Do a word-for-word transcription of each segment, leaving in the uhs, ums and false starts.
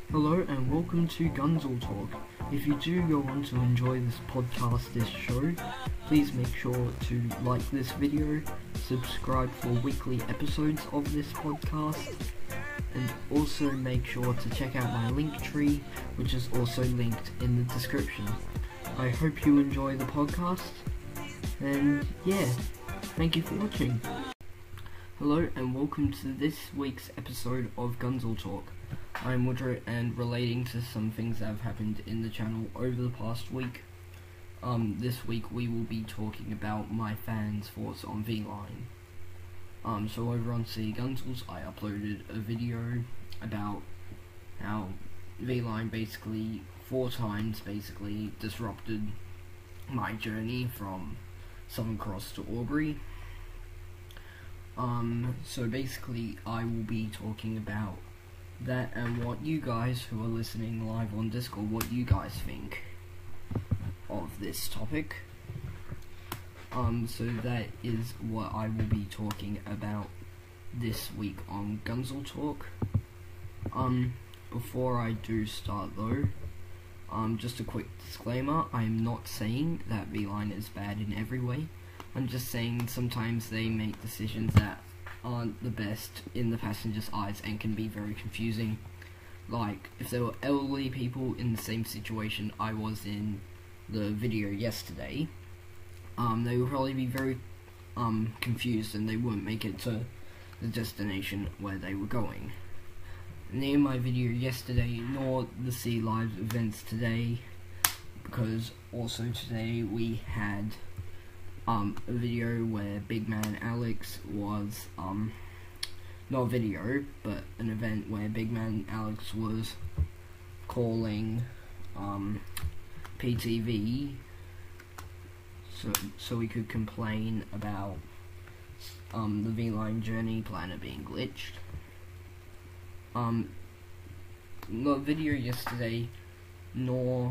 Hello and welcome to Gunzel Talk. If you do go on to enjoy this podcast, this show, please make sure to like this video, subscribe for weekly episodes of this podcast, and also make sure to check out my link tree, which is also linked in the description. I hope you enjoy the podcast, and yeah, thank you for watching. Hello and welcome to this week's episode of Gunzel Talk. I'm Woodrow, and relating to some things that have happened in the channel over the past week. Um, this week we will be talking about my fans' thoughts on V-Line. Um, so over on C Gunzels, I uploaded a video about how V-Line basically, four times basically, disrupted my journey from Southern Cross to Albury. Um, so basically I will be talking about that and what you guys who are listening live on Discord, what you guys think of this topic. Um, so that is what I will be talking about this week on Gunzel Talk. Um, before I do start though, um, just a quick disclaimer, I am not saying that V-Line is bad in every way. I'm just saying sometimes they make decisions that aren't the best in the passenger's eyes and can be very confusing. Like, if there were elderly people in the same situation I was in the video yesterday, um, they would probably be very um, confused and they wouldn't make it to the destination where they were going. Neither my video yesterday nor the C Live events today, because also today we had Um, a video where Big Man Alex was, um, not a video, but an event where Big Man Alex was calling, um, P T V, so, so we could complain about, um, the V-Line journey planner being glitched. Um, not video yesterday, nor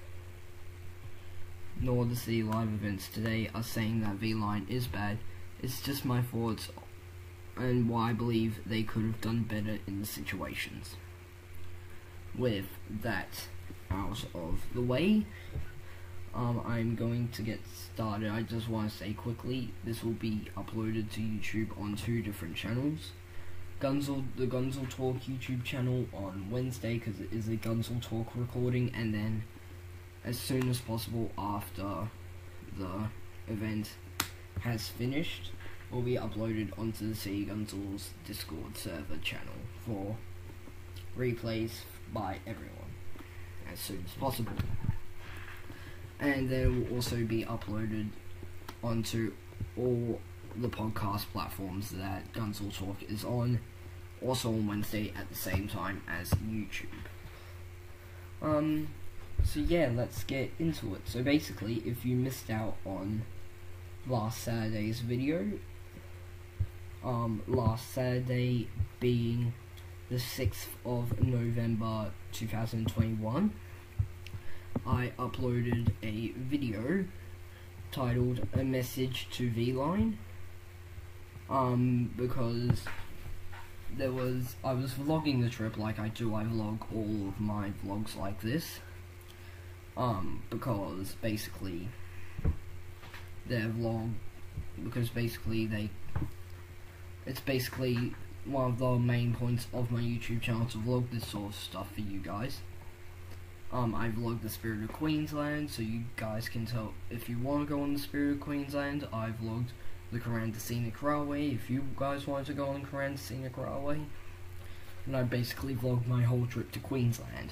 nor the C Live events today are saying that V-Line is bad. It's just my thoughts and why I believe they could have done better in the situations. With that out of the way, um, I'm going to get started. I just want to say quickly, this will be uploaded to YouTube on two different channels. Gunzel, the Gunzel Talk YouTube channel on Wednesday, because it is a Gunzel Talk recording, and then as soon as possible after the event has finished, will be uploaded onto the C Gunzel's Discord server channel for replays by everyone as soon as possible. And then it will also be uploaded onto all the podcast platforms that Gunzel Talk is on, also on Wednesday at the same time as YouTube. Um... So yeah, let's get into it. So basically, if you missed out on last Saturday's video, um, last Saturday being the sixth of November two thousand twenty-one, I uploaded a video titled A Message to V-Line, um, because there was, I was vlogging the trip like I do, I vlog all of my vlogs like this. Um, because basically, their vlog, because basically they, it's basically one of the main points of my YouTube channel to vlog this sort of stuff for you guys. Um, I vlogged the Spirit of Queensland, so you guys can tell, if you want to go on the Spirit of Queensland, I vlogged the Kuranda Scenic Railway, if you guys wanted to go on the Kuranda Scenic Railway, and I basically vlogged my whole trip to Queensland.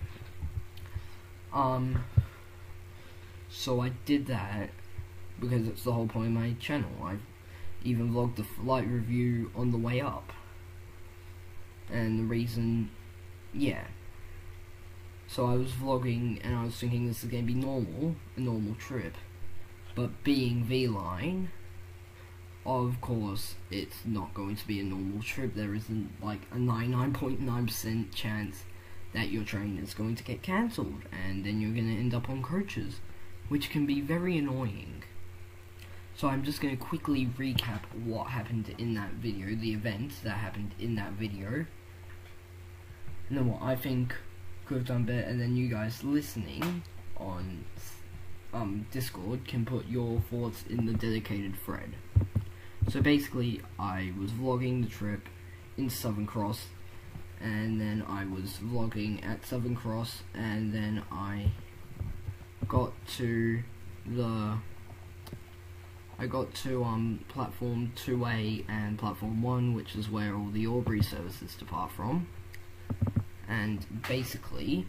Um, so I did that because it's the whole point of my channel. I even vlogged the flight review on the way up. And the reason, yeah. So I was vlogging and I was thinking this is going to be normal, a normal trip. But being V-Line, of course, it's not going to be a normal trip. There isn't like a ninety-nine point nine percent chance that your train is going to get cancelled, and then you're going to end up on coaches, which can be very annoying. So I'm just going to quickly recap what happened in that video, the events that happened in that video, and then what I think could have done better, and then you guys listening on um, Discord can put your thoughts in the dedicated thread. So basically, I was vlogging the trip in Southern Cross, and then I was vlogging at Southern Cross, and then I got to the I got to um platform two A and platform one, which is where all the Albury services depart from. And basically,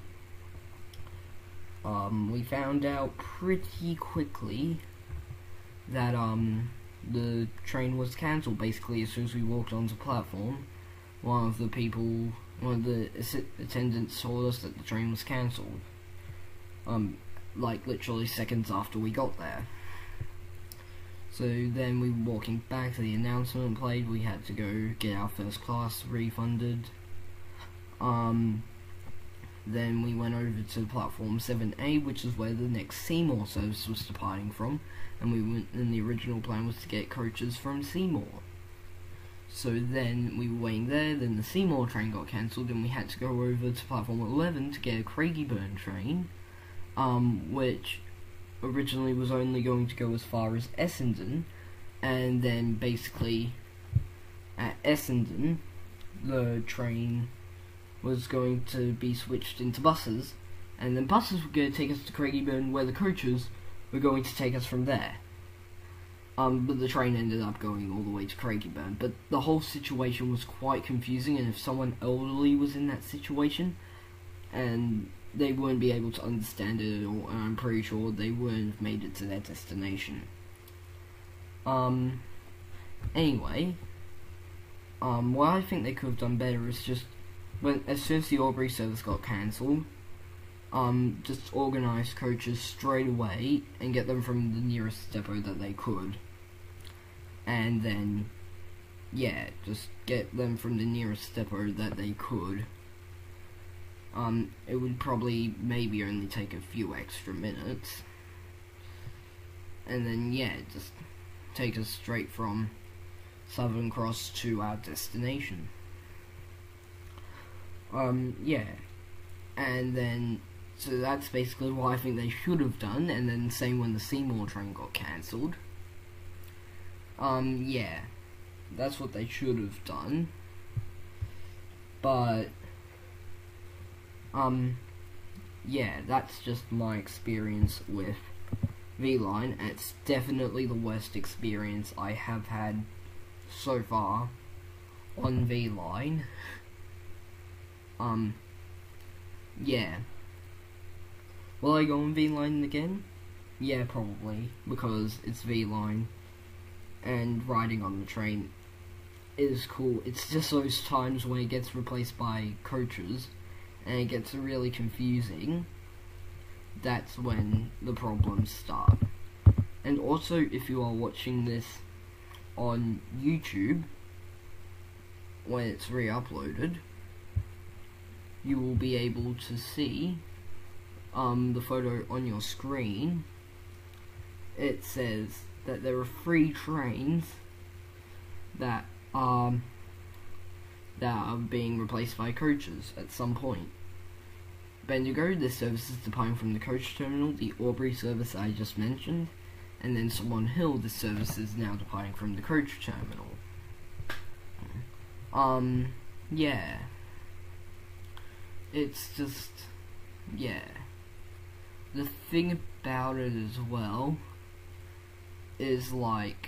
um, we found out pretty quickly that um the train was cancelled. Basically, as soon as we walked onto the platform, one of the people, one of the attendants told us that the train was cancelled. Um, like literally seconds after we got there. So then we were walking back to the announcement played. We had to go get our first class refunded. Um, then we went over to platform seven A, which is where the next Seymour service was departing from, and we went. And the original plan was to get coaches from Seymour. So then we were waiting there. Then the Seymour train got cancelled, and we had to go over to platform eleven to get a Craigieburn train, um, which originally was only going to go as far as Essendon, and then basically at Essendon the train was going to be switched into buses, and then buses were going to take us to Craigieburn, where the coaches were going to take us from there. Um, but the train ended up going all the way to Craigieburn. But the whole situation was quite confusing, and if someone elderly was in that situation, and they wouldn't be able to understand it, or I'm pretty sure they wouldn't have made it to their destination. Um, anyway, um, what I think they could have done better is just, when as soon as the Albury service got cancelled, um, just organise coaches straight away and get them from the nearest depot that they could. And then, yeah, just get them from the nearest depot that they could. Um, it would probably maybe only take a few extra minutes. And then, yeah, just take us straight from Southern Cross to our destination. Um, yeah. And then, so that's basically what I think they should have done, and then same when the Seymour train got cancelled. Um, yeah. That's what they should have done. But Um, yeah, that's just my experience with V-Line. It's definitely the worst experience I have had so far on V-Line. Um, yeah. Will I go on V-Line again? Yeah, probably, because it's V-Line, and riding on the train is cool. It's just those times when it gets replaced by coaches, and it gets really confusing. That's when the problems start. And also, if you are watching this on YouTube, when it's re-uploaded, you will be able to see um, the photo on your screen. It says that there are three trains that um that are being replaced by coaches at some point. Bendigo, this service is departing from the coach terminal. The Albury service I just mentioned, and then Swan Hill, this service is now departing from the coach terminal. Um, yeah. It's just, yeah. The thing about it as well is like,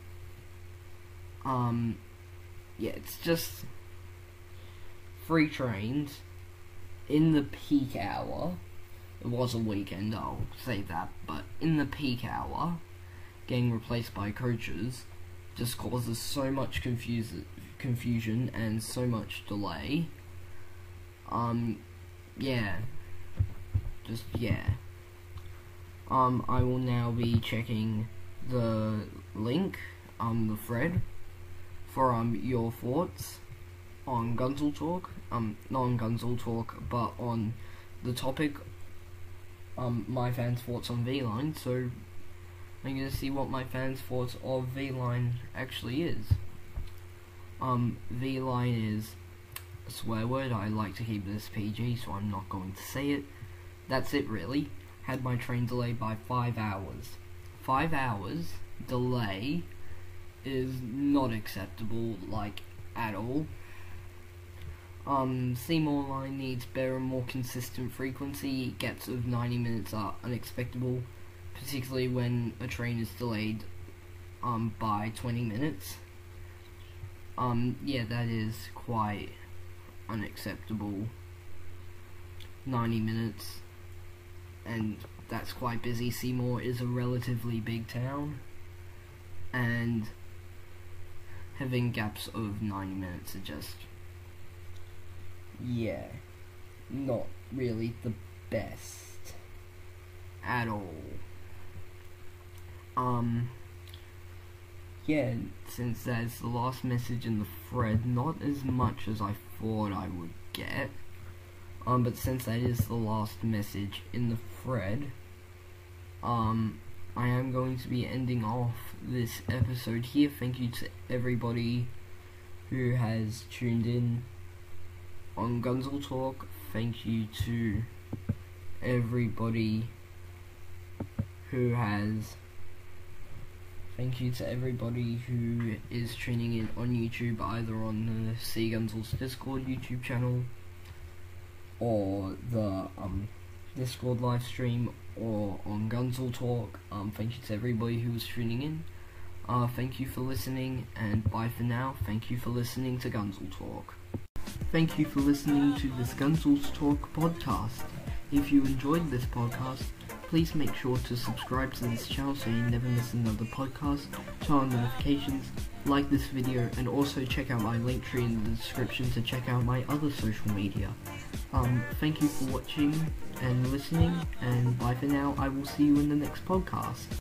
um, yeah, it's just free trains in the peak hour. It was a weekend, I'll say that, but in the peak hour, getting replaced by coaches just causes so much confuse confusion and so much delay. Um, yeah, just, yeah. Um, I will now be checking the link, um, the thread, for, um, your thoughts on Gunzel Talk, um, not on Gunzel Talk, but on the topic, um, my fans' thoughts on V-Line. So I'm gonna see what my fans' thoughts of V-Line actually is. Um, V-Line is a swear word. I like to keep this P G, so I'm not going to say it. That's it, really. Had my train delayed by five hours. Five hours delay is not acceptable, like, at all. Um, Seymour line needs better and more consistent frequency. Gaps of ninety minutes are unexpected, particularly when a train is delayed um, by twenty minutes. Um, yeah, that is quite unacceptable. ninety minutes, and that's quite busy. Seymour is a relatively big town, and having gaps of ninety minutes are just, yeah, not really the best at all. Um, yeah, since that's the last message in the thread, not as much as I thought I would get. Um, but since that is the last message in the thread, um, I am going to be ending off this episode here. Thank you to everybody who has tuned in on Gunzel Talk. Thank you to everybody who has Thank you to everybody who is tuning in on YouTube, either on the C Gunzel's Discord YouTube channel, or the um, Discord live stream, or on Gunzel Talk. Um, thank you to everybody who was tuning in. Uh, thank you for listening, and bye for now. Thank you for listening to Gunzel Talk. Thank you for listening to this Gunzel Talk podcast. If you enjoyed this podcast, please make sure to subscribe to this channel so you never miss another podcast, turn on notifications, like this video, and also check out my link tree in the description to check out my other social media. Um, thank you for watching and listening, and bye for now. I will see you in the next podcast.